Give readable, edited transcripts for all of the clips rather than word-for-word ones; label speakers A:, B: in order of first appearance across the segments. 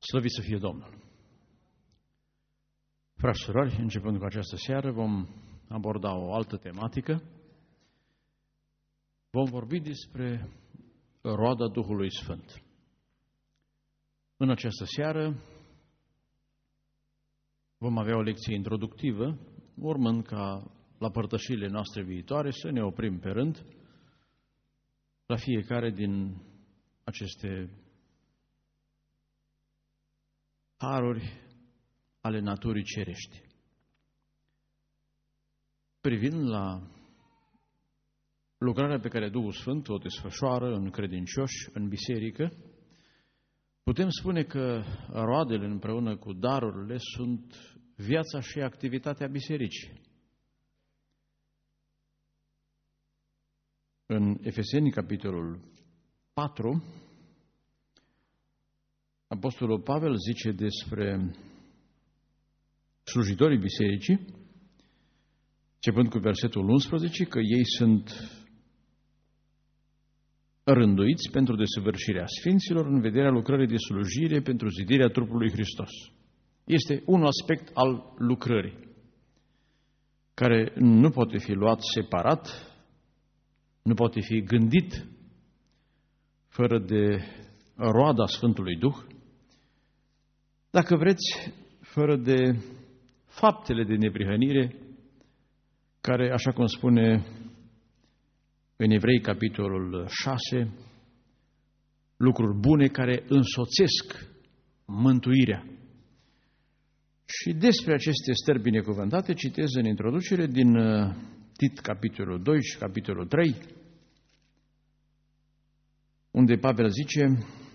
A: Slăvit să fie Domnul! Frați și surori, începând cu această seară, vom aborda o altă tematică. Vom vorbi despre roada Duhului Sfânt. În această seară vom avea o lecție introductivă, urmând ca la părtășiile noastre viitoare să ne oprim pe rând la fiecare din aceste haruri ale naturii cerești. Privind la lucrarea pe care Duhul Sfânt o desfășoară în credincioși, în biserică, putem spune că roadele împreună cu darurile sunt viața și activitatea bisericii. În Efeseni, capitolul 4, Apostolul Pavel zice despre slujitorii bisericii, începând cu versetul 11, că ei sunt rânduiți pentru desăvârșirea sfinților în vederea lucrării de slujire pentru zidirea trupului Hristos. Este un aspect al lucrării, care nu poate fi luat separat, nu poate fi gândit fără de roada Sfântului Duh, dacă vreți, fără de faptele de neprihănire, care, așa cum spune în Evrei, capitolul 6, lucruri bune care însoțesc mântuirea. Și despre aceste stări binecuvântate citez în introducere din Tit, capitolul 2 și capitolul 3, unde Pavel zice,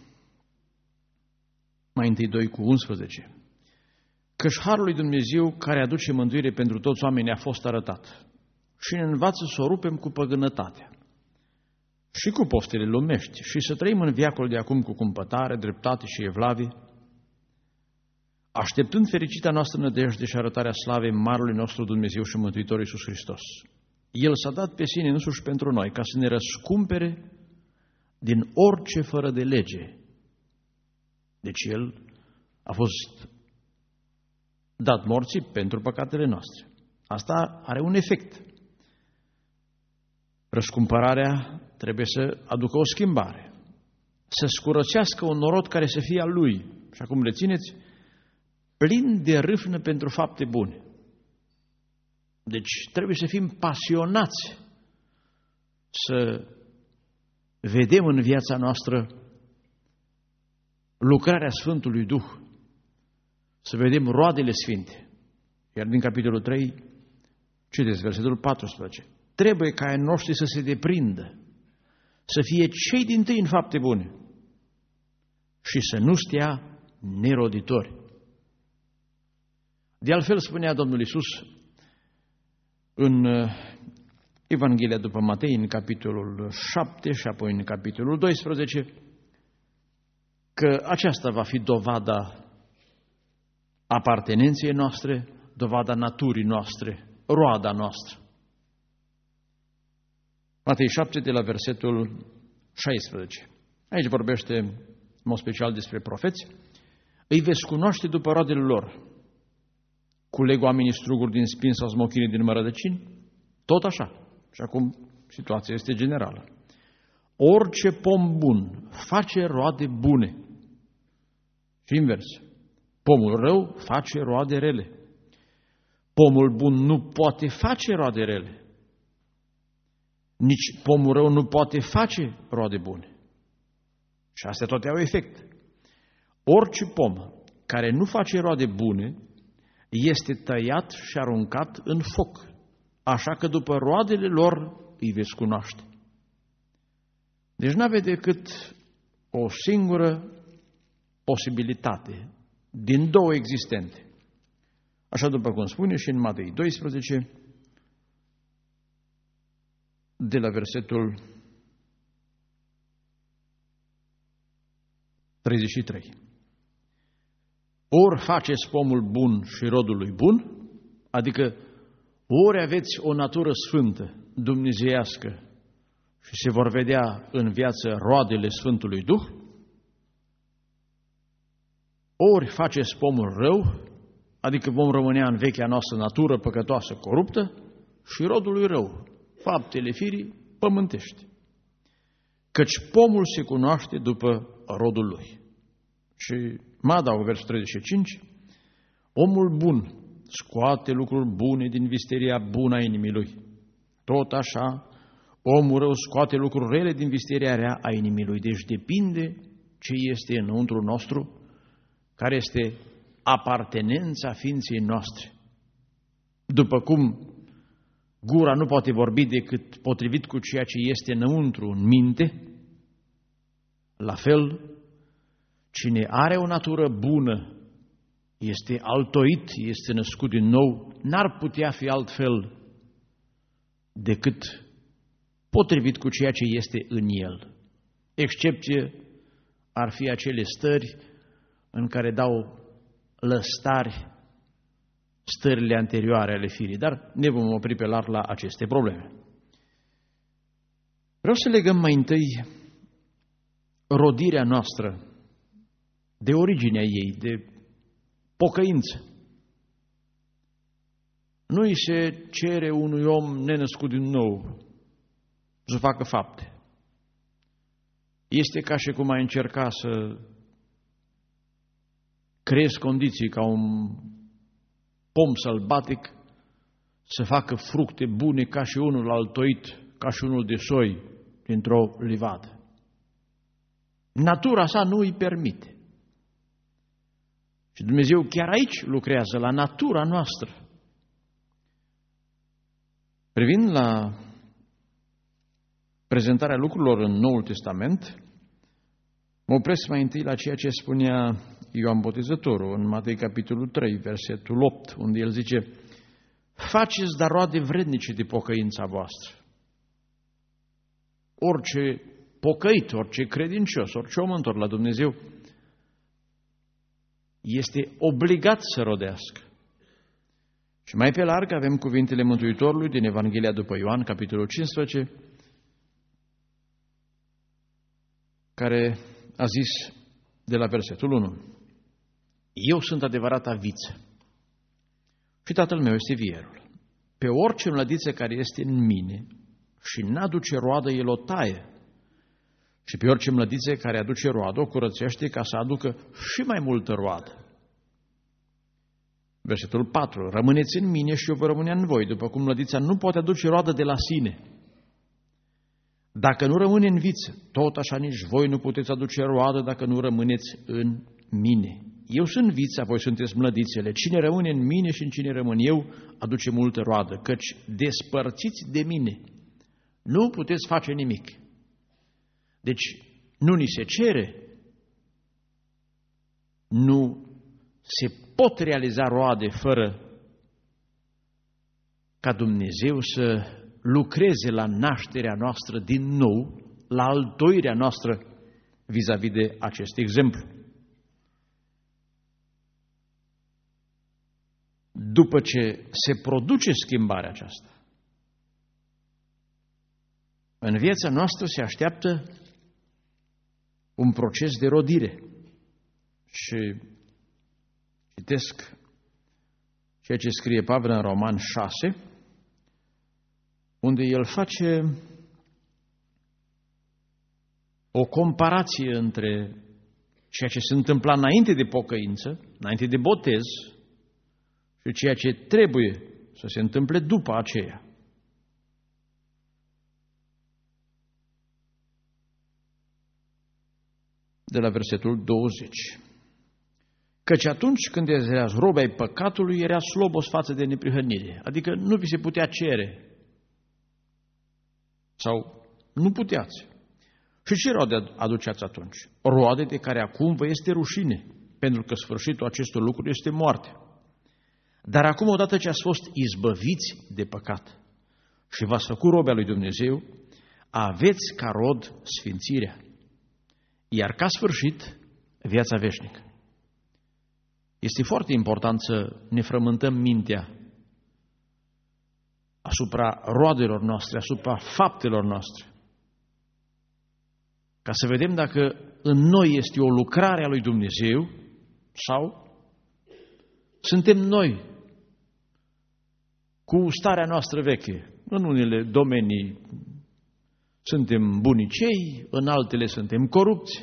A: mai întâi 2 cu 11, căci harul lui Dumnezeu care aduce mântuire pentru toți oamenii a fost arătat și ne învață să o rupem cu păgânătatea și cu poftele lumești și să trăim în veacul de acum cu cumpătare, dreptate și evlavie, așteptând fericita noastră nădejde și arătarea slavei Marelui nostru Dumnezeu și Mântuitor Iisus Hristos. El s-a dat pe sine însuși pentru noi, ca să ne răscumpere din orice fără de lege. Deci El a fost dat morții pentru păcatele noastre. Asta are un efect. Răscumpărarea trebuie să aducă o schimbare, să scurățească un norod care să fie al Lui. Și acum rețineți, plin de râvnă pentru fapte bune. Deci trebuie să fim pasionați să vedem în viața noastră lucrarea Sfântului Duh, să vedem roadele sfinte. Iar din capitolul 3, citeți versetul 14, trebuie ca ai noștri să se deprindă, să fie cei dintâi în fapte bune și să nu stea neroditori. De altfel spunea Domnul Iisus în Evanghelia după Matei, în capitolul 7 și apoi în capitolul 12, că aceasta va fi dovada apartenenței noastre, dovada naturii noastre, roada noastră. Matei 7, de la versetul 16. Aici vorbește în mod special despre profeți. Îi veți cunoaște după roadele lor. Culeg oamenii struguri din spin sau smochinii din mărădăcini? Tot așa. Și acum situația este generală. Orice pom bun face roade bune. Și invers. Pomul rău face roade rele. Pomul bun nu poate face roade rele. Nici pomul rău nu poate face roade bune. Și astea toate au efect. Orice pom care nu face roade bune este tăiat și aruncat în foc. Așa că după roadele lor îi veți cunoaște. Deci n-aveți decât o singură posibilitate din două existente. Așa după cum spune și în Matei 12, de la versetul 33. Ori faceți pomul bun și rodul lui bun, adică ori aveți o natură sfântă, dumnezeiască, și se vor vedea în viață roadele Sfântului Duh, ori faceți pomul rău, adică vom rămânea în vechea noastră natură păcătoasă, coruptă, și rodul lui rău, faptele firii pământești. Căci pomul se cunoaște după rodul lui. Și mă adaug versul 35, omul bun scoate lucruri bune din visteria bună a inimii lui. Tot așa, omul rău scoate lucruri rele din visteria rea a inimii lui. Deci depinde ce este înăuntru nostru, care este apartenența ființei noastre. După cum gura nu poate vorbi decât potrivit cu ceea ce este înăuntru în minte, la fel, cine are o natură bună, este altoit, este născut din nou, n-ar putea fi altfel decât potrivit cu ceea ce este în el. Excepție ar fi acele stări în care dau lăstari stările anterioare ale firii, dar ne vom opri pe larg la aceste probleme. Vreau să legăm mai întâi rodirea noastră de originea ei, de pocăință. Nu îi se cere unui om nenăscut din nou să facă fapte. Este ca și cum ai încerca să creezi condiții ca un pom sălbatic să facă fructe bune ca și unul altoit, ca și unul de soi dintr-o livadă. Natura sa nu îi permite. Și Dumnezeu chiar aici lucrează, la natura noastră. Privind la prezentarea lucrurilor în Noul Testament, mă opresc mai întâi la ceea ce spunea Ioan Botezătorul în Matei capitolul 3, versetul 8, unde el zice: faceți dar roade vrednice de pocăința voastră. Orice pocăit, orice credincios, orice om întors la Dumnezeu este obligat să rodească. Și mai pe larg avem cuvintele Mântuitorului din Evanghelia după Ioan, capitolul 15, care a zis de la versetul 1: eu sunt adevărata viță și Tatăl meu este vierul. Pe orice mlădiță care este în mine și n-aduce roadă, el o taie. Și pe orice mlădiță care aduce roadă, o curățește ca să aducă și mai multă roadă. Versetul 4. Rămâneți în mine și eu voi rămâne în voi, după cum mlădița nu poate aduce roadă de la sine. Dacă nu rămâne în viță, tot așa nici voi nu puteți aduce roadă dacă nu rămâneți în mine. Eu sunt vița, voi sunteți mlădițele. Cine rămâne în mine și în cine rămân eu, aduce multă roadă, căci despărțiți de mine nu puteți face nimic. Deci nu ni se cere, nu se pot realiza roade fără ca Dumnezeu să lucreze la nașterea noastră din nou, la altoirea noastră vis-a-vis de acest exemplu. După ce se produce schimbarea aceasta, în viața noastră se așteaptă un proces de rodire. Și citesc ceea ce scrie Pavel în Roman 6, unde el face o comparație între ceea ce se întâmpla înainte de pocăință, înainte de botez, și ceea ce trebuie să se întâmple după aceea. De la versetul 20. Căci atunci când erați robi ai păcatului, era slobos față de neprihănire. Adică nu vi se putea cere. Sau nu puteați. Și ce roade aduceați atunci? Roade de care acum vă este rușine, pentru că sfârșitul acestor lucruri este moarte. Dar acum, odată ce ați fost izbăviți de păcat și v-ați făcut robi al lui Dumnezeu, aveți ca rod sfințirea, iar ca sfârșit viața veșnică. Este foarte important să ne frământăm mintea asupra roadelor noastre, asupra faptelor noastre, ca să vedem dacă în noi este o lucrare a lui Dumnezeu Sau suntem noi, cu starea noastră veche? În unele domenii suntem bunicei, în altele suntem corupți.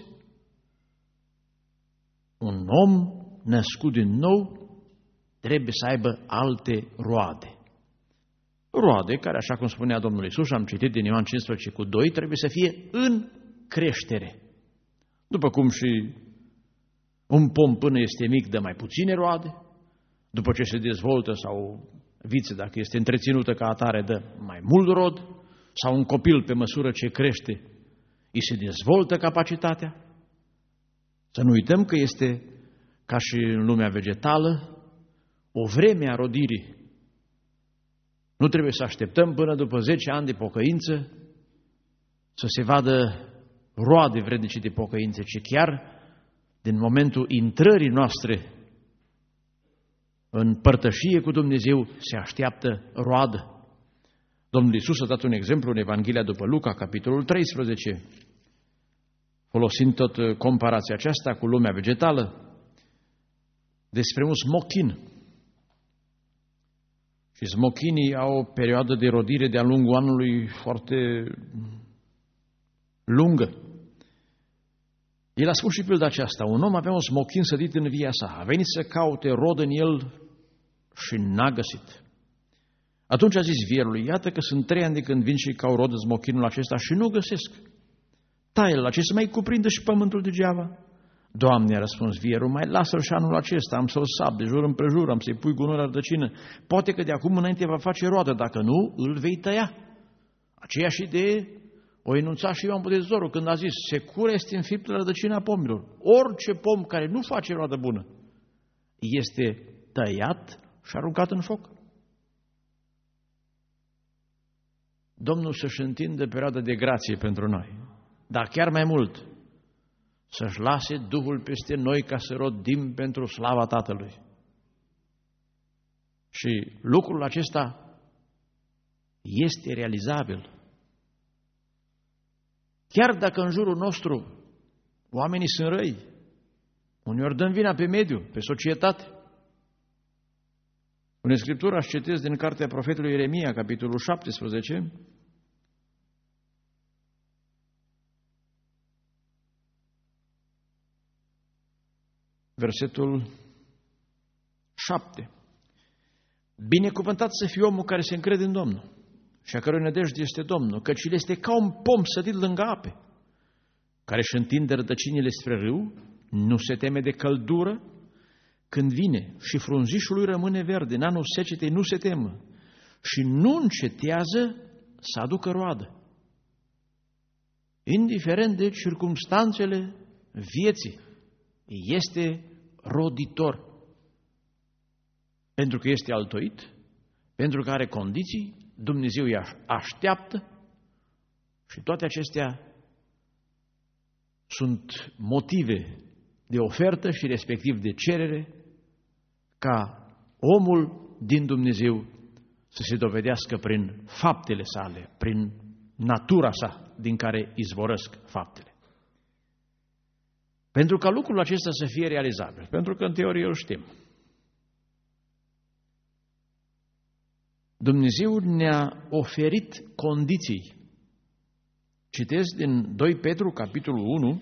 A: Un om născut din nou trebuie să aibă alte roade. Roade care, așa cum spunea Domnul Iisus, am citit din Ioan 15:2, trebuie să fie în creștere. După cum și un pom până este mic dă mai puține roade, după ce se dezvoltă, sau viță dacă este întreținută ca atare dă mai mult rod, sau un copil pe măsură ce crește îi se dezvoltă capacitatea. Să nu uităm că este, ca și în lumea vegetală, o vreme a rodirii. Nu trebuie să așteptăm până după 10 ani de pocăință să se vadă roade vrednice de pocăință, ci chiar din momentul intrării noastre în părtășie cu Dumnezeu se așteaptă roadă. Domnul Iisus a dat un exemplu în Evanghelia după Luca, capitolul 13, folosind tot comparația aceasta cu lumea vegetală, despre un smochin. Și smochinii au o perioadă de rodire de-a lungul anului foarte lungă. El a spus și pilda aceasta: un om avea un smochin sădit în via sa, a venit să caute rod în el și n-a găsit. Atunci a zis vierului: iată că sunt 3 ani de când vin și caut rod în smochinul acesta și nu găsesc. Tai-l la ce să mai cuprindă și pământul degeaba? Doamne, a răspuns vierul, mai lasă-l și anul acesta, am să-l sap de jur împrejur, am să-i pui gunoi la rădăcină. Poate că de acum înainte va face roadă, dacă nu, îl vei tăia. Aceeași idee o enunța și Ioan Botezătorul când a zis: secura este înfiptă la rădăcina pomilor. Orice pom care nu face roadă bună este tăiat și aruncat în foc. Domnul să-și întindă perioada de grație pentru noi, dar chiar mai mult, să-și lase Duhul peste noi ca să rodim pentru slava Tatălui. Și lucrul acesta este realizabil. Chiar dacă în jurul nostru oamenii sunt răi, uneori dăm vina pe mediu, pe societate. În Scriptură aș citesc din cartea profetului Ieremia, capitolul 17, versetul 7. Binecuvântat să fie omul care se încrede în Domnul și a cărui nădejde este Domnul, căci el este ca un pom sădit lângă ape, care își întinde rădăcinile spre râu, nu se teme de căldură, când vine și frunzișul lui rămâne verde, în anul secetei nu se temă și nu încetează să aducă roadă. Indiferent de circumstanțele vieții, este roditor. Pentru că este altoit, pentru că are condiții, Dumnezeu îi așteaptă și toate acestea sunt motive de ofertă și respectiv de cerere ca omul din Dumnezeu să se dovedească prin faptele sale, prin natura sa din care izvorăsc faptele. Pentru ca lucrul acesta să fie realizabil, pentru că în teorie îl știm, Dumnezeu ne-a oferit condiții. Citesc din 2 Petru, capitolul 1,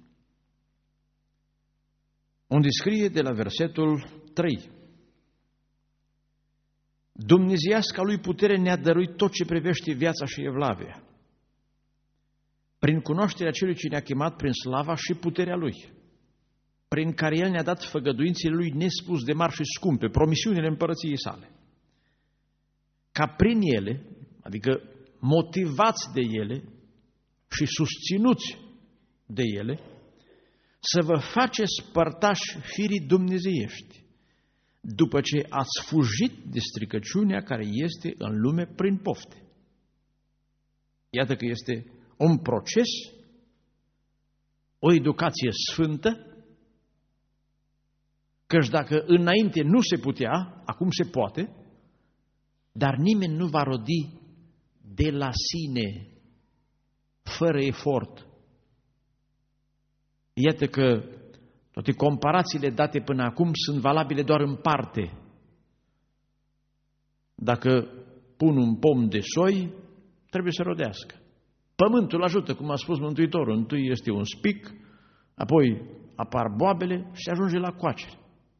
A: unde scrie de la versetul 3. Dumnezeiasca lui putere ne-a dăruit tot ce privește viața și evlavia, prin cunoașterea celui ce ne-a chemat prin slava și puterea lui, prin care el ne-a dat făgăduințele lui nespus de mari și scumpe, promisiunile împărăției sale, ca prin ele, adică motivați de ele și susținuți de ele, să vă faceți părtași firii dumnezeiești, după ce ați fugit de stricăciunea care este în lume prin pofte. Iată că este un proces, o educație sfântă, căci dacă înainte nu se putea, acum se poate, dar nimeni nu va rodi de la sine, fără efort. Iată că Toate comparațiile date până acum sunt valabile doar în parte. Dacă pun un pom de soi, trebuie să rodească. Pământul ajută, cum a spus Mântuitorul. Întâi este un spic, apoi apar boabele și se ajunge la coacere.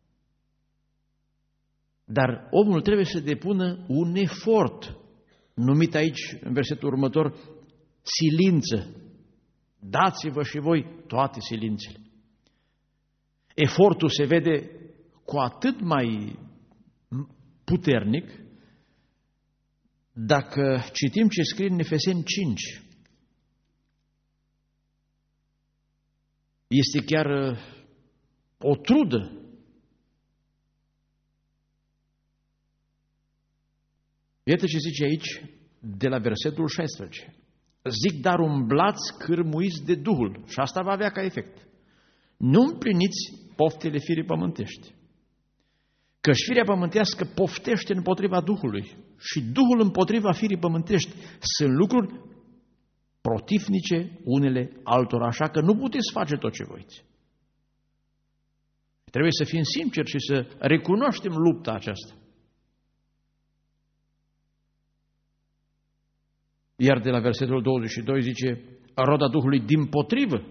A: Dar omul trebuie să depună un efort, numit aici, în versetul următor, silință. Dați-vă și voi toate silințele. Efortul se vede cu atât mai puternic dacă citim ce scrie în Efeseni 5. Este chiar o trudă. Iată ce zice aici de la versetul 16. Zic, dar umblați cârmuiți de Duhul, și asta va avea ca efect. Nu împliniți poftele firii pământești. Căci firea pământească poftește împotriva Duhului și Duhul împotriva firii pământești. Sunt lucruri protivnice unele altora, așa că nu puteți face tot ce voiți. Trebuie să fim sinceri și să recunoaștem lupta aceasta. Iar de la versetul 22 zice, roda Duhului dimpotrivă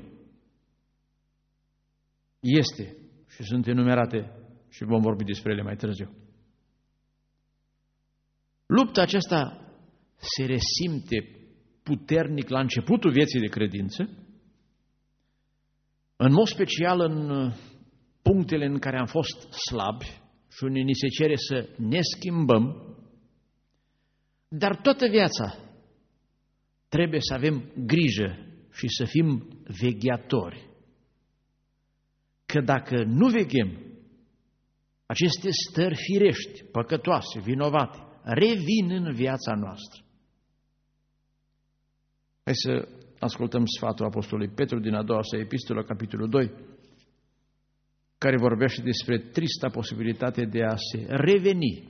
A: este și sunt enumerate și vom vorbi despre ele mai târziu. Lupta aceasta se resimte puternic la începutul vieții de credință, în mod special în punctele în care am fost slabi și unde ni se cere să ne schimbăm, dar toată viața trebuie să avem grijă și să fim vegheatori. Că dacă nu veghem, aceste stări firești, păcătoase, vinovate, revin în viața noastră. Hai să ascultăm sfatul Apostolului Petru din a doua sa epistolă, capitolul 2, care vorbește despre trista posibilitate de a se reveni.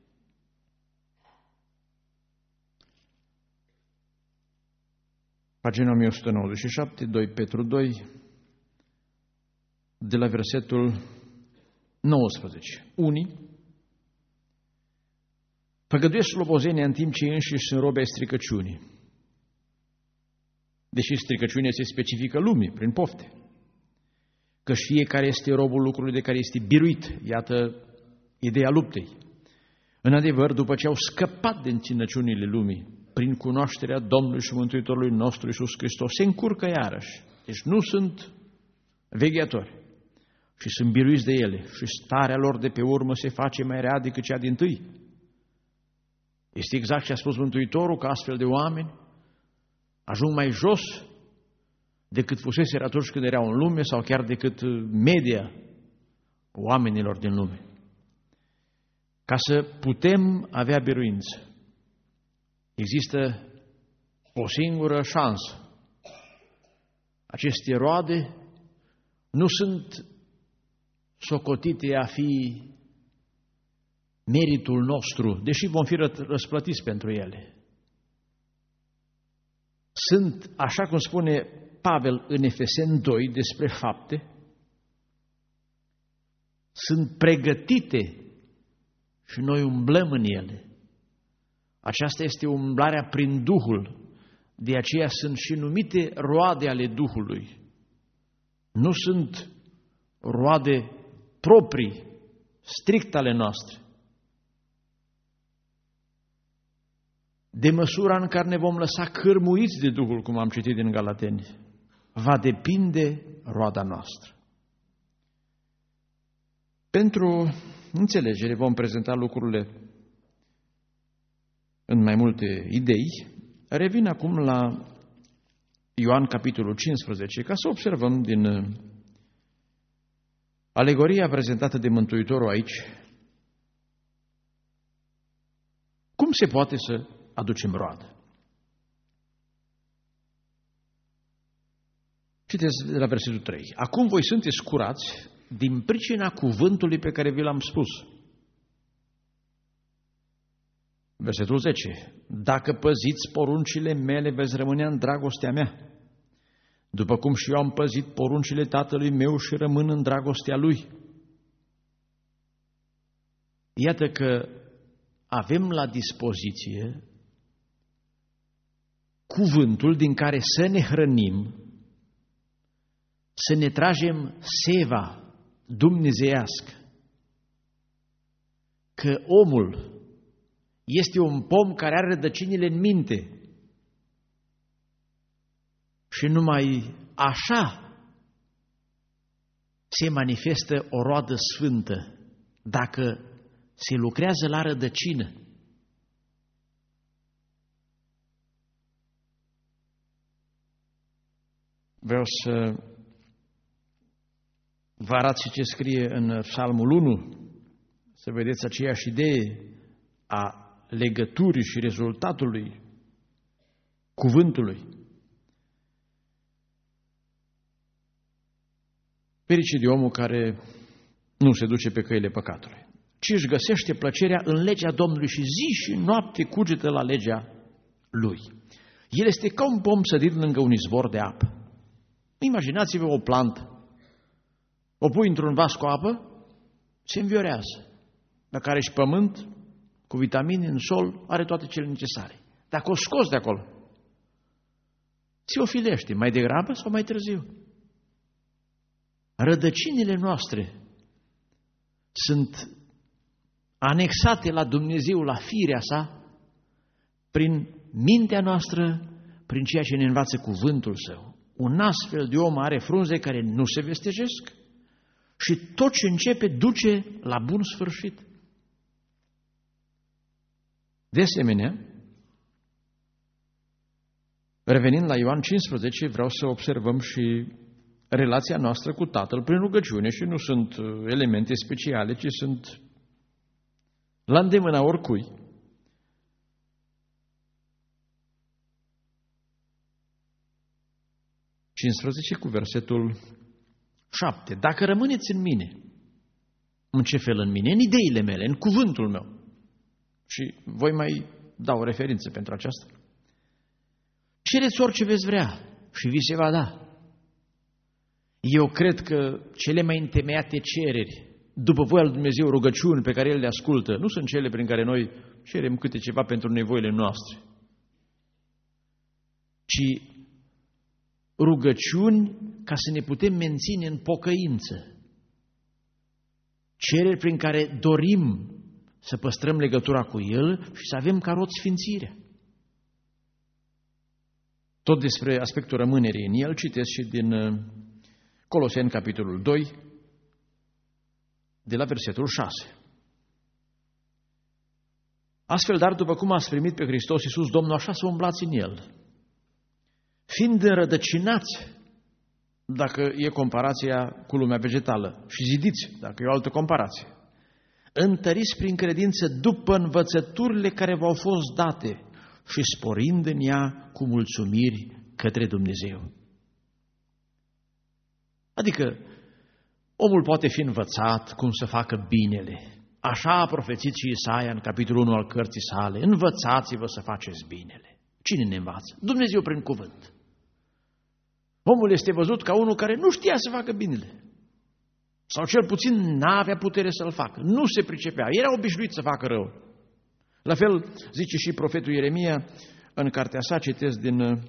A: Pagina 1197, 2 Petru 2, de la versetul 19. Unii făgăduiesc slobozenia în timp ce ei înșiși sunt robi ai stricăciunii, deși stricăciunea se specifică lumii, prin pofte. Căci fiecare este robul lucrului de care este biruit. Iată ideea luptei. În adevăr, după ce au scăpat de înținăciunile lumii, prin cunoașterea Domnului și Mântuitorului nostru Iisus Hristos, se încurcă iarăși. Deci nu sunt vegheatori și sunt biruiți de ele și starea lor de pe urmă se face mai rea decât cea dintâi. Este exact ce a spus Mântuitorul, că astfel de oameni ajung mai jos decât fuseseră atunci când erau în lume sau chiar decât media oamenilor din lume. Ca să putem avea biruință, există o singură șansă. Aceste roade nu sunt socotite a fi meritul nostru, deși vom fi răsplătiți pentru ele. Sunt, așa cum spune Pavel în Efeseni 2 despre fapte, sunt pregătite și noi umblăm în ele. Aceasta este umblarea prin Duhul, de aceea sunt și numite roade ale Duhului. Nu sunt roade proprii, strict ale noastre. De măsura în care ne vom lăsa cârmuiți de Duhul, cum am citit din Galateni, va depinde roada noastră. Pentru înțelegere vom prezenta lucrurile în mai multe idei. Revin acum la Ioan, capitolul 15, ca să observăm din alegoria prezentată de Mântuitorul aici cum se poate să aducem roadă. Citesc de la versetul 3. Acum voi sunteți curați din pricina cuvântului pe care vi l-am spus. Versetul 10. Dacă păziți poruncile mele, veți rămâne în dragostea mea, după cum și eu am păzit poruncile Tatălui meu și rămân în dragostea Lui. Iată că avem la dispoziție cuvântul din care să ne hrănim, să ne tragem seva dumnezeiască, că omul este un pom care are rădăcinile în minte și numai așa se manifestă o roadă sfântă, dacă se lucrează la rădăcină. Vreau să vă arăt și ce scrie în Psalmul 1, să vedeți aceeași idee a legăturii și rezultatului cuvântului. Ferice de omul care nu se duce pe căile păcatului, ci își găsește plăcerea în legea Domnului și zi și noapte cugetă la legea Lui. El este ca un pom sădit lângă un izvor de apă. Imaginați-vă o plantă. O pui într-un vas cu apă, se înviorează. Dacă are și pământ, cu vitamine în sol, are toate cele necesare. Dacă o scoți de acolo, se ofilește mai degrabă sau mai târziu. Rădăcinile noastre sunt anexate la Dumnezeu, la firea sa, prin mintea noastră, prin ceea ce ne învață cuvântul Său. Un astfel de om are frunze care nu se vestejesc și tot ce începe duce la bun sfârșit. De asemenea, revenind la Ioan 15, vreau să observăm și relația noastră cu Tatăl prin rugăciune și nu sunt elemente speciale, ci sunt la îndemâna oricui. Cu versetul 7. Dacă rămâneți în mine, în ce fel în mine? În ideile mele, în cuvântul meu. Și voi mai dau o referință pentru aceasta. Cereți orice veți vrea și vi se va da. Eu cred că cele mai întemeiate cereri, după voia lui Dumnezeu, rugăciuni pe care El le ascultă, nu sunt cele prin care noi cerem câte ceva pentru nevoile noastre, ci rugăciuni ca să ne putem menține în pocăință. Cereri prin care dorim să păstrăm legătura cu El și să avem ca rod sfințirea. Tot despre aspectul rămânerii în El citesc și din Coloseni, capitolul 2, de la versetul 6. Astfel, dar, după cum ați primit pe Hristos Iisus, Domnul, așa să umblați în El, fiind înrădăcinați, dacă e comparația cu lumea vegetală, și zidiți, dacă e o altă comparație, întăriți prin credință după învățăturile care v-au fost date și sporind în ea cu mulțumiri către Dumnezeu. Adică, omul poate fi învățat cum să facă binele. Așa a profețit și Isaia în capitolul 1 al cărții sale. Învățați-vă să faceți binele. Cine ne învață? Dumnezeu prin cuvânt. Omul este văzut ca unul care nu știa să facă binele. Sau cel puțin n-avea putere să-l facă. Nu se pricepea. Era obișnuit să facă rău. La fel zice și profetul Ieremia în cartea sa, citesc din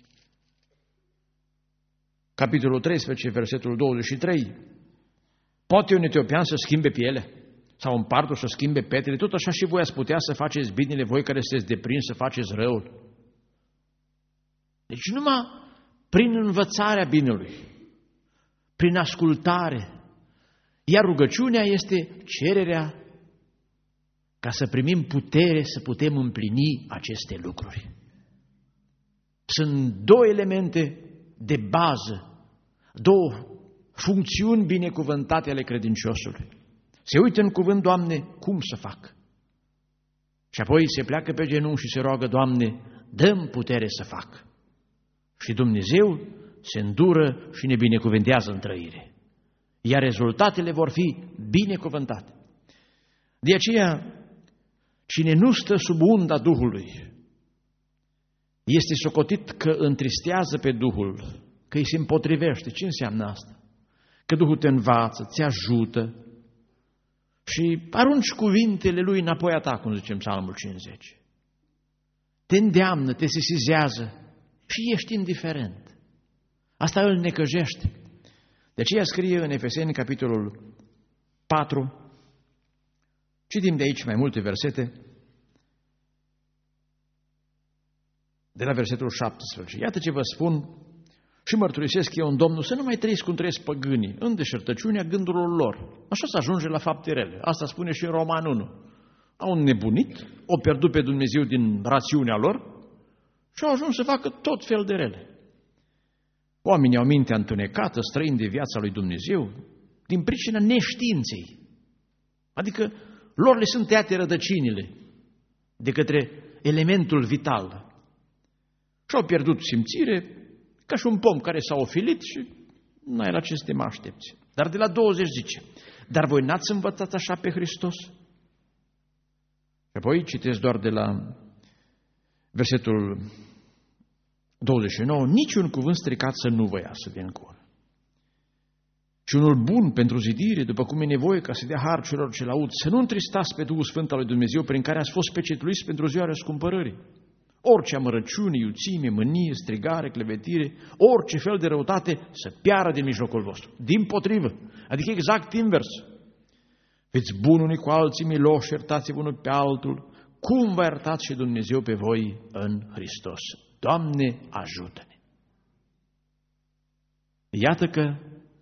A: capitolul 13, versetul 23. Poate un etiopian să schimbe piele? Sau un partul să schimbe petele? Tot așa și voi ați putea să faceți binele, voi care sunteți deprinși să faceți răul. Deci numai prin învățarea binelui, prin ascultare, iar rugăciunea este cererea ca să primim putere să putem împlini aceste lucruri. Sunt două elemente de bază, două funcțiuni binecuvântate ale credinciosului. Se uită în cuvânt, Doamne, cum să fac? Și apoi se pleacă pe genunchi și se roagă, Doamne, dă-mi putere să fac. Și Dumnezeu se îndură și ne binecuvântează în trăire. Iar rezultatele vor fi binecuvântate. De aceea, cine nu stă sub unda Duhului, este socotit că întristează pe Duhul că îi se împotrivește. Ce înseamnă asta? Că Duhul te învață, te ajută și arunci cuvintele Lui înapoi a ta, cum zicem Psalmul 50. Te îndeamnă, te sesizează și ești indiferent. Asta îl necăjește. De aceea scrie în Efeseni, capitolul 4, citim de aici mai multe versete, de la versetul 17. Iată ce vă spun și mărturisesc eu în Domnul, să nu mai trăiți cum trăiesc păgânii, în deșertăciunea gândurilor lor. Așa se ajunge la fapte rele. Asta spune și în Roman 1. Au înnebunit, au pierdut pe Dumnezeu din rațiunea lor și au ajuns să facă tot fel de rele. Oamenii au mintea întunecată, străini de viața lui Dumnezeu, din pricina neștiinței. Adică lor le sunt tăiate rădăcinile de către elementul vital. Și au pierdut simțire, ca și un pom care s-a ofilit și n-ai la ce să te mă aștepți. Dar de la 20 zice, dar voi n-ați învățat așa pe Hristos? Și apoi citesc doar de la versetul 29, niciun cuvânt stricat să nu vă iasă din gură. Și unul bun pentru zidire, după cum e nevoie ca să dea har celor ce l-aud, să nu întristați pe Duhul Sfânt al lui Dumnezeu, prin care ați fost pecetuiți pentru ziua răscumpărării. Orice amărăciune, iuțime, mânie, strigare, clevetire, orice fel de răutate să piară din mijlocul vostru. Dimpotrivă, adică exact invers. Fiți buni unii cu alții, miloși, iertați-vă unul pe altul, cum vă iertați și Dumnezeu pe voi în Hristos. Doamne, ajută-ne! Iată că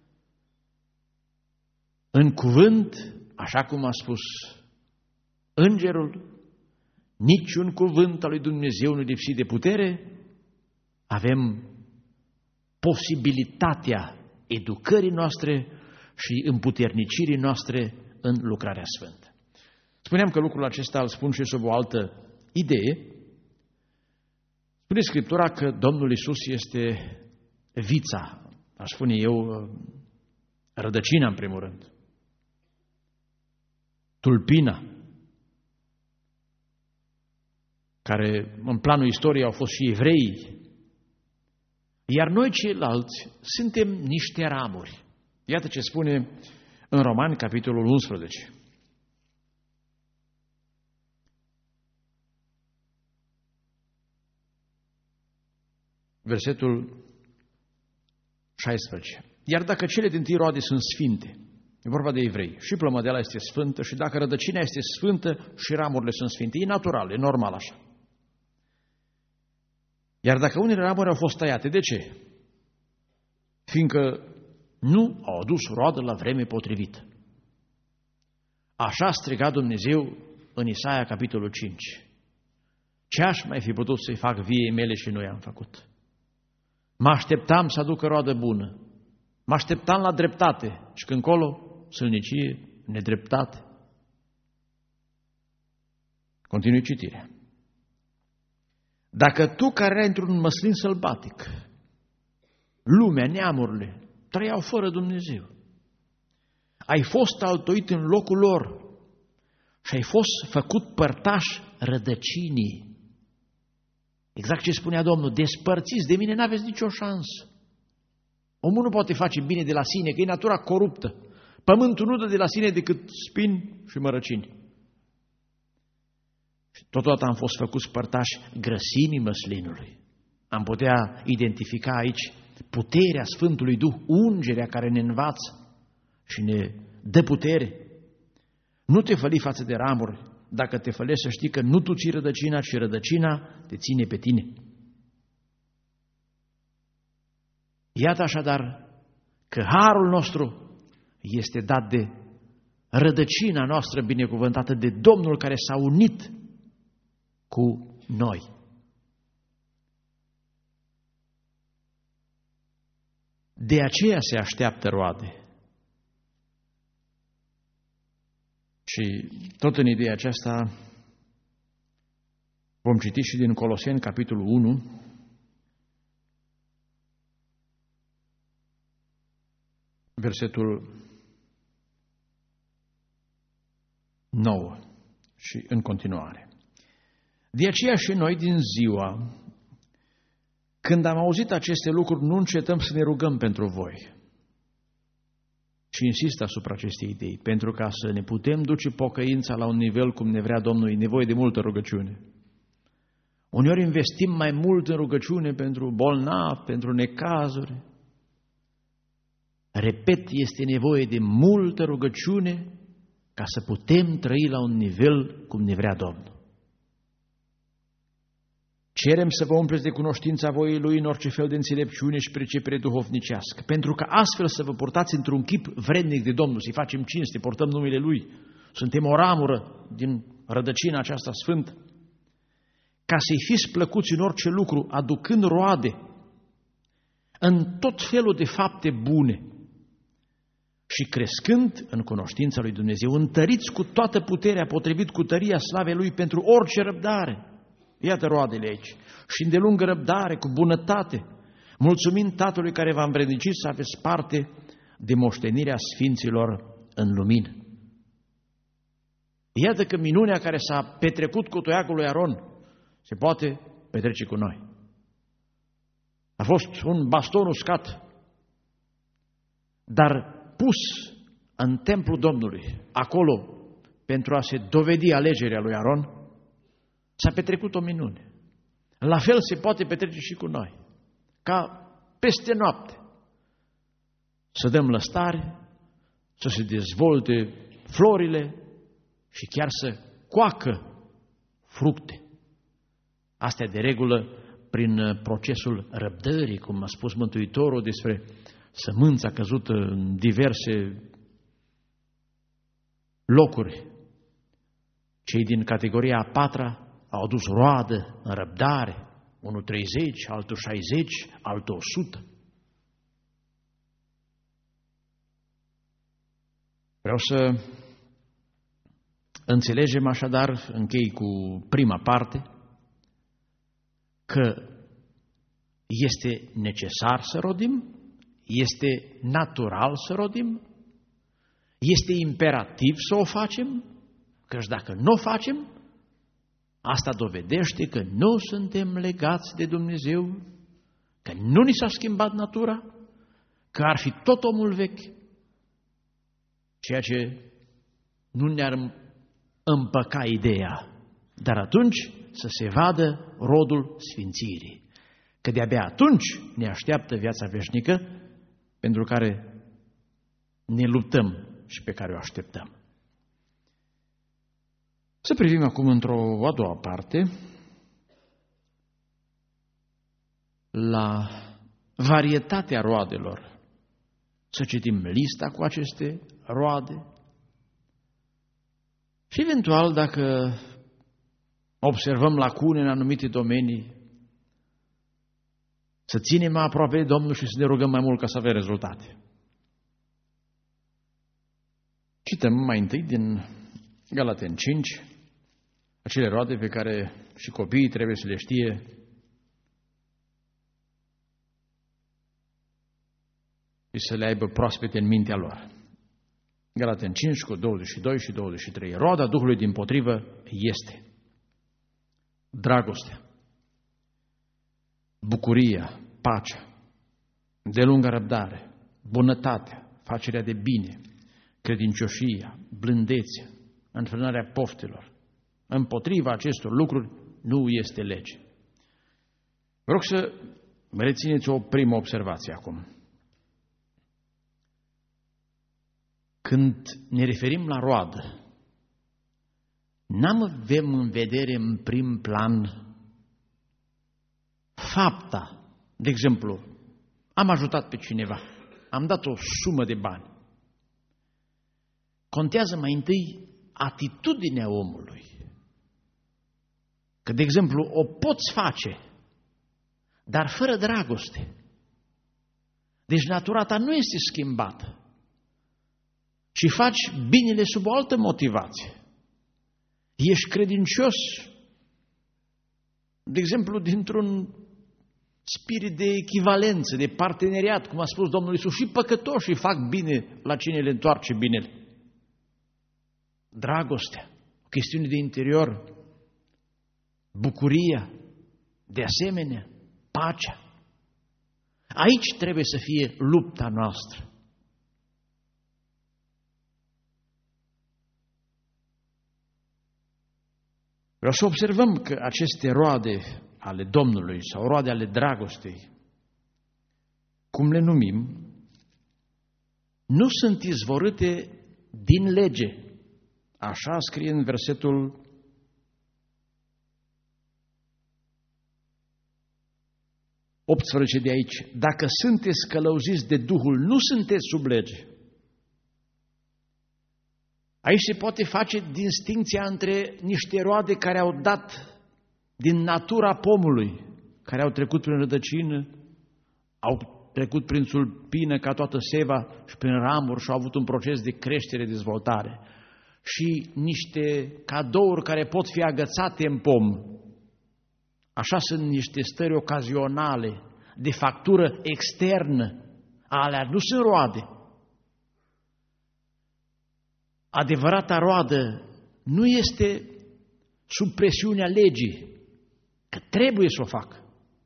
A: în cuvânt, așa cum a spus îngerul, niciun cuvânt al lui Dumnezeu nu lipsit de putere, avem posibilitatea educării noastre și împuternicirii noastre în lucrarea sfântă. Spuneam că lucrul acesta îl spun și sub o altă idee. Spune Scriptura că Domnul Iisus este vița, aș spune eu, rădăcina în primul rând, tulpina, care în planul istoriei au fost și evrei, iar noi ceilalți suntem niște ramuri. Iată ce spune în Romani, capitolul 11. Versetul 16. Iar dacă cele dintâi roade sunt sfinte, e vorba de evrei, și plămădeala este sfântă, și dacă rădăcina este sfântă, și ramurile sunt sfinte. E natural, e normal așa. Iar dacă unele ramuri au fost tăiate, de ce? Fiindcă nu au adus roadă la vreme potrivită. Așa striga Dumnezeu în Isaia, capitolul 5. Ce aș mai fi putut să-i fac viei mele și nu i-am făcut? Mă așteptam să aducă roadă bună. Mă așteptam la dreptate. Și când colo, sălnicie, nedreptate. Continui citirea. Dacă tu care erai într-un măslin sălbatic, lumea, neamurile, trăiau fără Dumnezeu, ai fost altoit în locul lor și ai fost făcut părtaș rădăcinii. Exact ce spunea Domnul, despărțiți de mine, n-aveți nicio șansă. Omul nu poate face bine de la sine, că e natura coruptă. Pământul nu dă de la sine decât spini și mărăcini. Și totodată am fost făcuți părtași grăsimii măslinului. Am putea identifica aici puterea Sfântului Duh, ungerea care ne învață și ne dă putere. Nu te făli față de ramuri. Dacă te fălești, să știi că nu tu ții rădăcina, ci rădăcina te ține pe tine. Iată așadar că harul nostru este dat de rădăcina noastră binecuvântată de Domnul care s-a unit cu noi. De aceea se așteaptă roade. Și tot în ideea aceasta vom citi și din Coloseni, capitolul 1, versetul 9 și în continuare. De aceea și noi din ziua Când am auzit aceste lucruri, nu încetăm să ne rugăm pentru voi. Și insist asupra acestei idei, pentru ca să ne putem duce pocăința la un nivel cum ne vrea Domnul, e nevoie de multă rugăciune. Uneori investim mai mult în rugăciune pentru bolnavi, pentru necazuri. Repet, este nevoie de multă rugăciune ca să putem trăi la un nivel cum ne vrea Domnul. Cerem să vă umpleți de cunoștința voii Lui în orice fel de înțelepciune și pricepere duhovnicească, pentru că astfel să vă purtați într-un chip vrednic de Domnul, să-i facem cinste, portăm numele Lui. Suntem o ramură din rădăcina aceasta sfântă, ca să-i fiți plăcuți în orice lucru, aducând roade în tot felul de fapte bune și crescând în cunoștința lui Dumnezeu, întăriți cu toată puterea, potrivit cu tăria slavei Lui, pentru orice răbdare. Iată roadele aici. Și îndelungă răbdare, cu bunătate, mulțumind Tatălui care v-a învrednicit să aveți parte de moștenirea sfinților în lumină. Iată că minunea care s-a petrecut cu toiagul lui Aron se poate petrece cu noi. A fost un baston uscat, dar pus în templul Domnului, acolo, pentru a se dovedi alegerea lui Aron, s-a petrecut o minune. La fel se poate petrece și cu noi. Ca peste noapte. Să dăm lăstare, să se dezvolte florile și chiar să coacă fructe. Astea de regulă prin procesul răbdării, cum a spus Mântuitorul despre sămânța căzută în diverse locuri. Cei din categoria a patra au adus roadă în răbdare, unul 30, altul 60, altul 100. Vreau să înțelegem așadar, închei cu prima parte, că este necesar să rodim, este natural să rodim, este imperativ să o facem, căci dacă nu o facem, asta dovedește că nu suntem legați de Dumnezeu, că nu ni s-a schimbat natura, că ar fi tot omul vechi, ceea ce nu ne-ar împăca ideea, dar atunci să se vadă rodul sfințirii, că de-abia atunci ne așteaptă viața veșnică pentru care ne luptăm și pe care o așteptăm. Să privim acum într-o a doua parte la varietatea roadelor. Să citim lista cu aceste roade și eventual, dacă observăm lacune în anumite domenii, să ținem mai aproape de Domnul și să ne rugăm mai mult ca să avem rezultate. Cităm mai întâi din Galateni 5, acele roade pe care și copiii trebuie să le știe. Și să le aibă proaspete în mintea lor. Galateni 5 cu 22 și 23. Roada Duhului dimpotrivă este dragostea, bucuria, pacea, îndelungă răbdare, bunătatea, facerea de bine, credincioșia, blândețea, înfrânarea poftelor. Împotriva acestor lucruri nu este lege. Vă rog să rețineți o primă observație acum. Când ne referim la roadă, n-avem în vedere în prim plan fapta. De exemplu, am ajutat pe cineva, am dat o sumă de bani. Contează mai întâi atitudinea omului. Că, de exemplu, o poți face, dar fără dragoste. Deci natura ta nu este schimbată, ci faci binele sub o altă motivație. Ești credincios, de exemplu, dintr-un spirit de echivalență, de parteneriat, cum a spus Domnul Iisus, și păcătoșii fac bine la cine le întoarce binele. Dragostea, o chestiune de interior, bucuria, de asemenea, pacea. Aici trebuie să fie lupta noastră. Vreau să observăm că aceste roade ale Domnului sau roade ale dragostei, cum le numim, nu sunt izvorâte din lege. Așa scrie în versetul 18 de aici. Dacă sunteți călăuziți de Duhul, nu sunteți sub lege. Aici se poate face distincția între niște roade care au dat din natura pomului, care au trecut prin rădăcină, au trecut prin sulpină ca toată seva și prin ramuri și au avut un proces de creștere, dezvoltare. Și niște cadouri care pot fi agățate în pom. Așa sunt niște stări ocazionale, de factură externă. Alea nu sunt roade. Adevărata roadă nu este sub presiunea legii, că trebuie să o facă.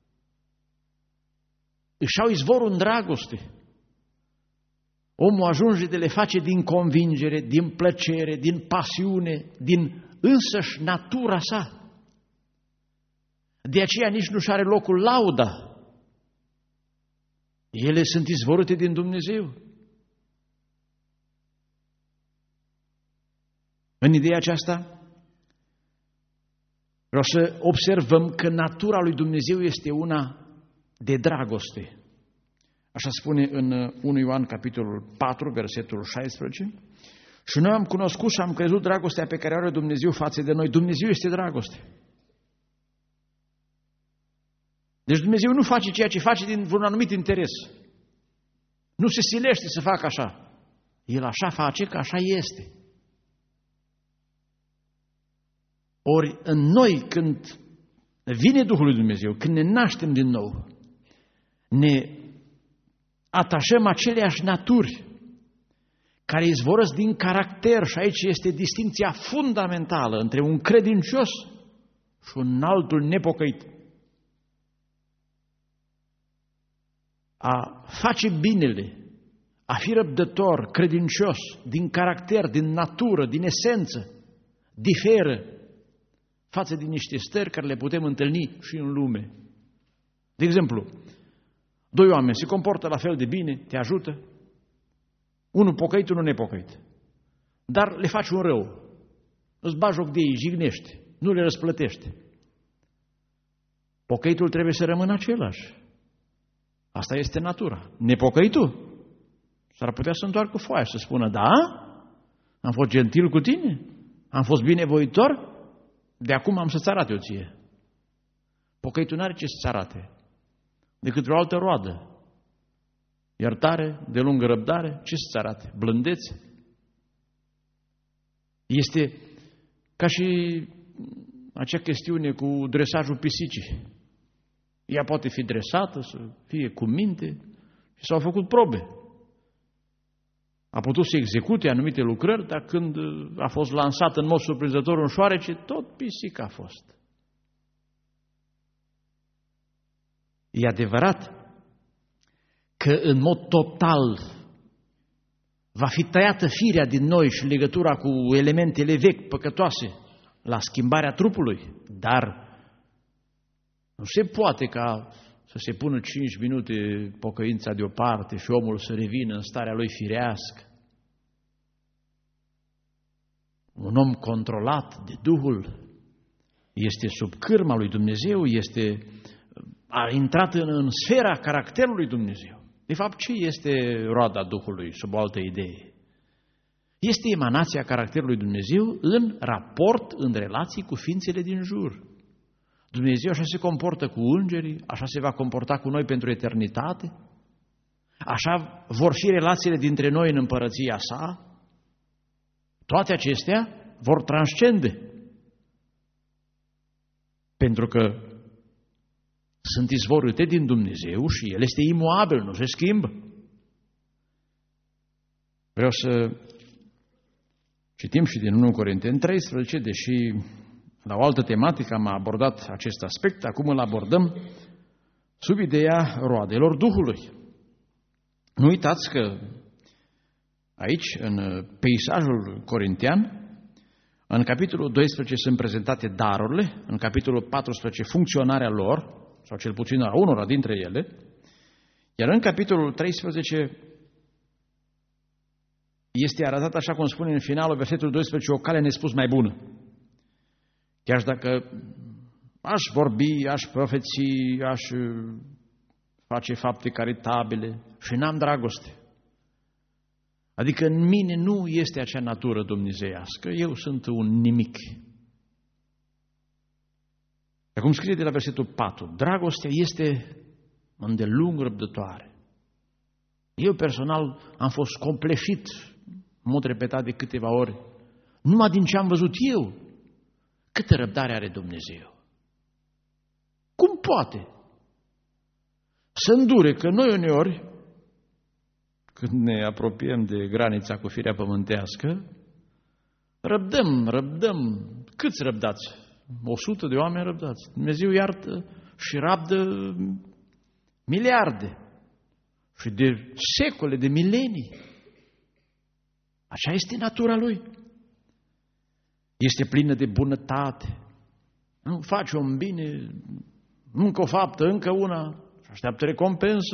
A: Își au izvorul în dragoste. Omul ajunge de le face din convingere, din plăcere, din pasiune, din însăși natura sa. De aceea nici nu-și are locul lauda. Ele sunt izvorâte din Dumnezeu. În ideea aceasta, vreau să observăm că natura lui Dumnezeu este una de dragoste. Așa spune în 1 Ioan, capitolul 4, versetul 16. Și noi am cunoscut și am crezut dragostea pe care o are Dumnezeu față de noi. Dumnezeu este dragoste. Deci Dumnezeu nu face ceea ce face din vreun anumit interes. Nu se silește să facă așa. El așa face, că așa este. Ori în noi, când vine Duhul lui Dumnezeu, când ne naștem din nou, ne atașăm aceleași naturi care izvorăsc din caracter și aici este distincția fundamentală între un credincios și un altul nepocăit. A face binele, a fi răbdător, credincios, din caracter, din natură, din esență, diferă față de niște stări care le putem întâlni și în lume. De exemplu, doi oameni se comportă la fel de bine, te ajută, unul pocăit, unul nepocăit, dar le faci un rău, îți bagi joc de ei, jignești, nu le răsplătește. Pocăitul trebuie să rămână același. Asta este natura. Nepocăitul s-ar putea să întoarcă foaia și să spună, da, am fost gentil cu tine, am fost binevoitor, de acum am să-ți arate eu ție. Pocăitul nu are ce să-ți arate decât o altă roadă. Iertare, de lungă răbdare, ce să-ți arate? Blândețe. Este ca și acea chestiune cu dresajul pisicii. Ea poate fi dresată, să fie cu minte și s-au făcut probe. A putut să execute anumite lucrări, dar când a fost lansat în mod surprinzător un șoarece, tot pisic a fost. E adevărat că în mod total va fi tăiată firea din noi și legătura cu elementele vechi, păcătoase, la schimbarea trupului, dar nu se poate ca să se pună 5 minute pocăința deoparte și omul să revină în starea lui firească. Un om controlat de Duhul este sub cârma lui Dumnezeu, a intrat în sfera caracterului Dumnezeu. De fapt, ce este roada Duhului sub o altă idee? Este emanația caracterului Dumnezeu în raport, în relații cu ființele din jur. Dumnezeu așa se comportă cu îngerii, așa se va comporta cu noi pentru eternitate, așa vor fi relațiile dintre noi în împărăția sa. Toate acestea vor transcende, pentru că sunt izvorâte din Dumnezeu și El este imuabil, nu se schimbă. Vreau să citim și din 1 Corinteni 13, deși la o altă tematică am abordat acest aspect, acum îl abordăm sub ideea roadelor Duhului. Nu uitați că aici, în peisajul corintean, în capitolul 12 sunt prezentate darurile, în capitolul 14 funcționarea lor, sau cel puțin a unora dintre ele, iar în capitolul 13 este arătat, așa cum spune în finalul versetul 12, o cale nespus mai bună. Chiar dacă aș vorbi, aș profeți, aș face fapte caritabile și n-am dragoste. Adică în mine nu este acea natură dumnezeiască, eu sunt un nimic. Acum scrie de la versetul 4, dragostea este îndelung răbdătoare. Eu personal am fost compleșit, în mod repetat de câteva ori, numai din ce am văzut eu, câtă răbdare are Dumnezeu. Cum poate să îndure că noi uneori, când ne apropiem de granița cu firea pământească, răbdăm. Câți răbdați? 100 de oameni răbdați. Dumnezeu iartă și rabdă miliarde și de secole, de milenii. Așa este natura Lui. Este plină de bunătate. Nu face un bine, încă o faptă, încă una și așteaptă recompensă.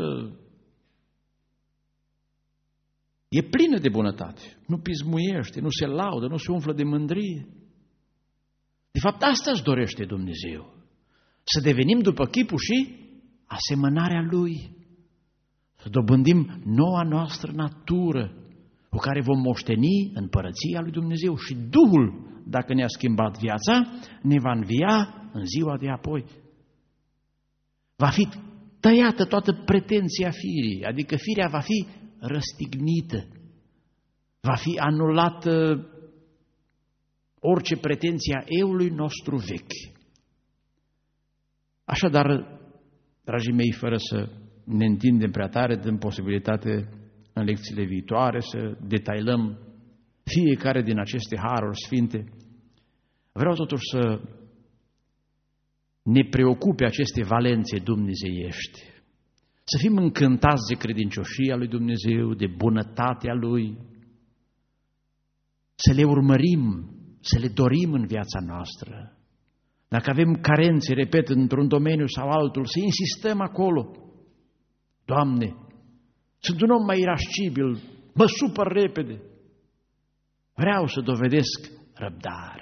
A: E plină de bunătate. Nu pismuiește, nu se laudă, nu se umflă de mândrie. De fapt, asta își dorește Dumnezeu. Să devenim după chipul și asemănarea Lui. Să dobândim noua noastră natură, cu care vom moșteni împărăția lui Dumnezeu. Și Duhul, dacă ne-a schimbat viața, ne va învia în ziua de apoi. Va fi tăiată toată pretenția firii, adică firea va fi răstignită. Va fi anulată orice pretenție a eului nostru vechi. Așadar, dragii mei, fără să ne întindem prea tare, dăm posibilitate în lecțiile viitoare să detailăm fiecare din aceste haruri sfinte. Vreau totuși să ne preocupe aceste valențe dumnezeiești. Să fim încântați de credincioșia lui Dumnezeu, de bunătatea Lui, să le urmărim, să le dorim în viața noastră. Dacă avem carențe, repet, într-un domeniu sau altul, să insistăm acolo. Doamne, sunt un om mai irascibil, mă supăr repede. Vreau să dovedesc răbdare.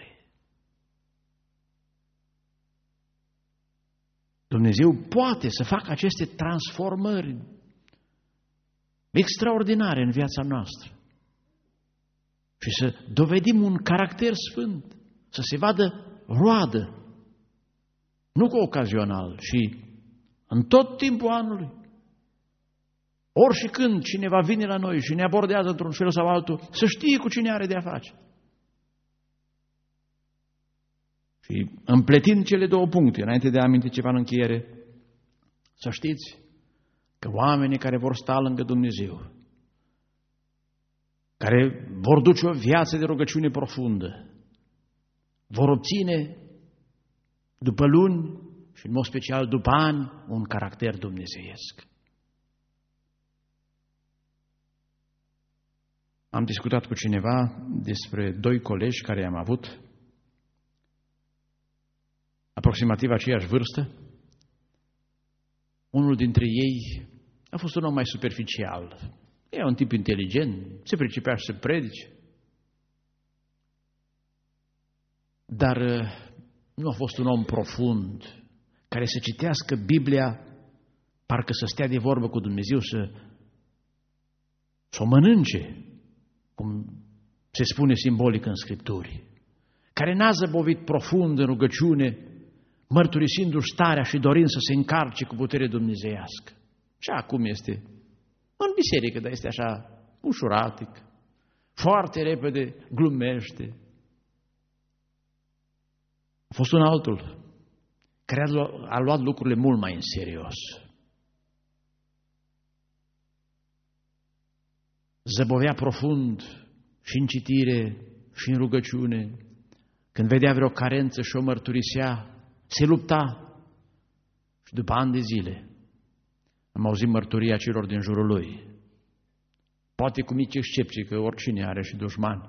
A: Dumnezeu poate să facă aceste transformări extraordinare în viața noastră și să dovedim un caracter sfânt, să se vadă roadă, nu cu ocazional, ci în tot timpul anului. Ori și când cineva vine la noi și ne abordează într-un fel sau altul, să știe cu cine are de a face. Și împletind cele două puncte, înainte de a aminti ceva în încheiere, să știți că oamenii care vor sta lângă Dumnezeu, care vor duce o viață de rugăciune profundă, vor obține după luni și în mod special după ani un caracter dumnezeiesc. Am discutat cu cineva despre doi colegi care am avut aproximativ aceeași vârstă. Unul dintre ei a fost un om mai superficial. Era un tip inteligent, se pricepea să predice. Dar nu a fost un om profund, care să citească Biblia, parcă să stea de vorbă cu Dumnezeu, să o mănânce, cum se spune simbolic în Scripturi, care n-a zăbovit profund în rugăciune, mărturisindu-și starea și dorind să se încarce cu putere dumnezeiască. Și acum este în biserică, dar este așa ușuratic, foarte repede glumește. A fost un altul care a luat lucrurile mult mai în serios. Zăbovea profund și în citire și în rugăciune. Când vedea vreo carență și o mărturisea, se lupta și după ani de zile Am auzit mărturia celor din jurul lui. Poate cu mici excepții, că oricine are și dușmani.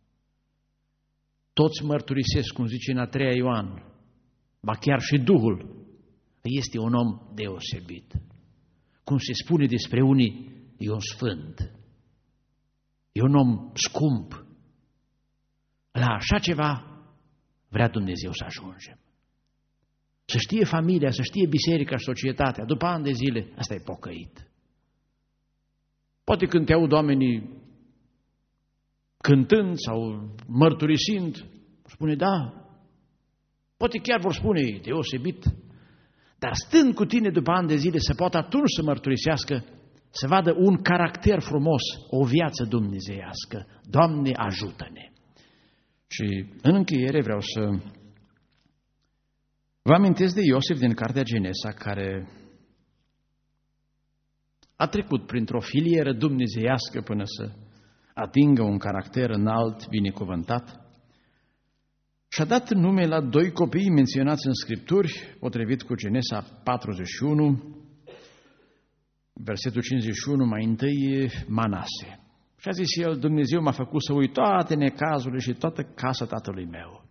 A: Toți mărturisesc, cum zice în a 3-a Ioan, ba chiar și Duhul, este un om deosebit. Cum se spune despre unii, e un sfânt. E un om scump. La așa ceva vrea Dumnezeu să ajungem. Să știe familia, să știe biserica și societatea, după ani de zile, asta e pocăit. Poate când te aud oamenii cântând sau mărturisind, vor spune da, poate chiar vor spune e deosebit, dar stând cu tine după ani de zile să poată atunci să mărturisească, să vadă un caracter frumos, o viață dumnezeiască. Doamne, ajută-ne! Și în încheiere vreau să vă amintesc de Iosif din cartea Genesa, care a trecut printr-o filieră dumnezeiască până să atingă un caracter înalt, binecuvântat, și a dat nume la 2 copii menționați în Scripturi, potrivit cu Genesa 41, versetul 51, mai întâi Manase. Și a zis el, Dumnezeu m-a făcut să uit toate necazurile și toată casa tatălui meu.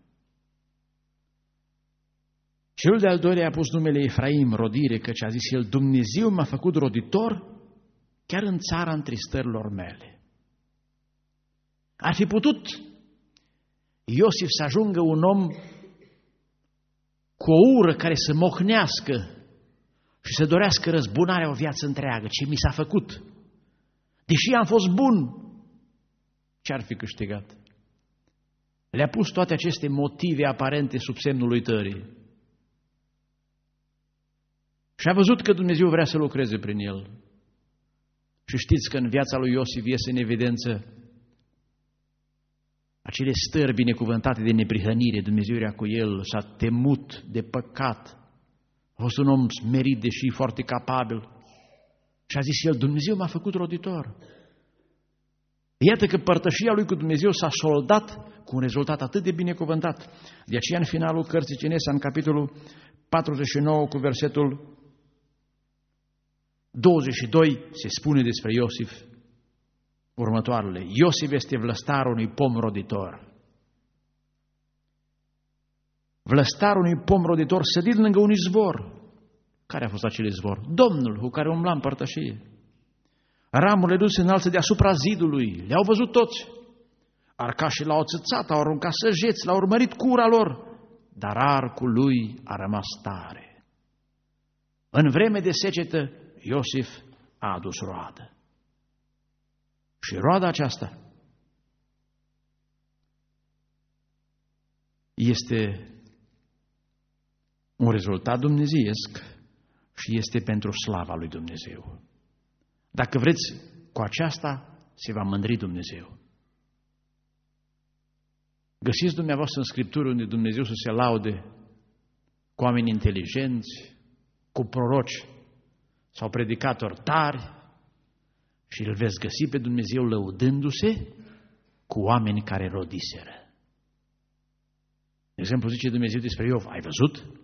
A: Celul de-al doilea a pus numele Efraim, rodire, căci a zis el, Dumnezeu m-a făcut roditor chiar în țara întristărilor mele. Ar fi putut Iosif să ajungă un om cu o ură care să mocnească și să dorească răzbunarea o viață întreagă. Ce mi s-a făcut? Deși am fost bun, ce-ar fi câștigat? Le-a pus toate aceste motive aparente sub semnul uitării. Și a văzut că Dumnezeu vrea să lucreze prin el. Și știți că în viața lui Iosif iese în evidență acele stări binecuvântate de neprihănire. Dumnezeu era cu el, s-a temut de păcat. A fost un om smerit, deși foarte capabil. Și a zis el, Dumnezeu m-a făcut roditor. Iată că părtășia lui cu Dumnezeu s-a soldat cu un rezultat atât de binecuvântat. De aceea, în finalul cărții Genesa, în capitolul 49, cu versetul 22, se spune despre Iosif următoarele. Iosif este vlăstarul unui pom roditor. Vlăstarul unui pom roditor sădit lângă un izvor. Care a fost acel izvor? Domnul cu care umbla în părtășie. Ramurile duse înalță deasupra zidului, le-au văzut toți. Arcașii l-au țățat, au aruncat săgeți, l-au urmărit cu ura lor, dar arcul lui a rămas tare. În vreme de secetă, Iosif a adus roadă. Și roada aceasta este un rezultat dumnezeiesc și este pentru slava lui Dumnezeu. Dacă vreți, cu aceasta se va mândri Dumnezeu. Găsiți dumneavoastră în Scriptură unde Dumnezeu să se laude cu oameni inteligenți, cu proroci sau predicatori tari, și îl veți găsi pe Dumnezeu lăudându-se cu oameni care rodiseră. De exemplu, zice Dumnezeu despre Iov, ai văzut?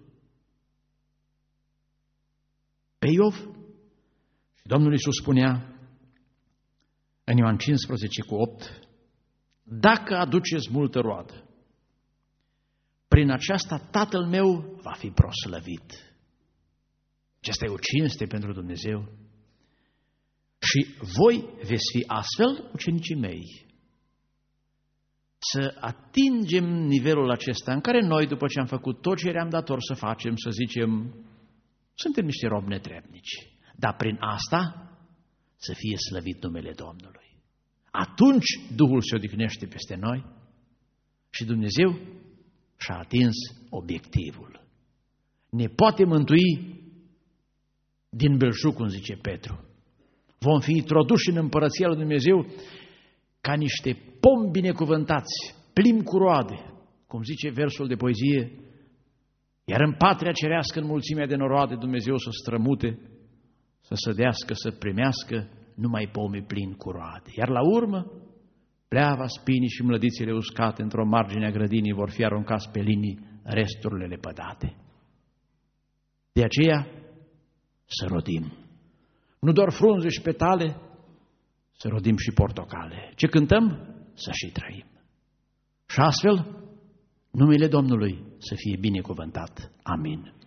A: Pe Iov? Și Domnul Iisus spunea în Ioan 15:8, dacă aduceți multă roadă, prin aceasta Tatăl meu va fi proslăvit. Aceasta e o cinste pentru Dumnezeu. Și voi veți fi astfel ucenicii mei. Să atingem nivelul acesta în care noi, după ce am făcut tot ce eram dator să facem, să zicem, suntem niște robi netrebnici, dar prin asta să fie slăvit numele Domnului. Atunci Duhul se odihnește peste noi și Dumnezeu și-a atins obiectivul. Ne poate mântui din belșug, cum zice Petru. Vom fi introduși în împărăția lui Dumnezeu ca niște pomi binecuvântați, plini cu roade, cum zice versul de poezie, iar în patria cerească, în mulțimea de noroade, Dumnezeu să strămute, să sădească, să primească numai pomii plini cu roade. Iar la urmă, pleava, spinii și mlădițele uscate într-o margine a grădinii vor fi aruncați pe linii resturile lepădate. De aceea să rodim nu doar frunze și petale, să rodim și portocale. Ce cântăm? Să și trăim. Și astfel, numele Domnului să fie binecuvântat. Amin.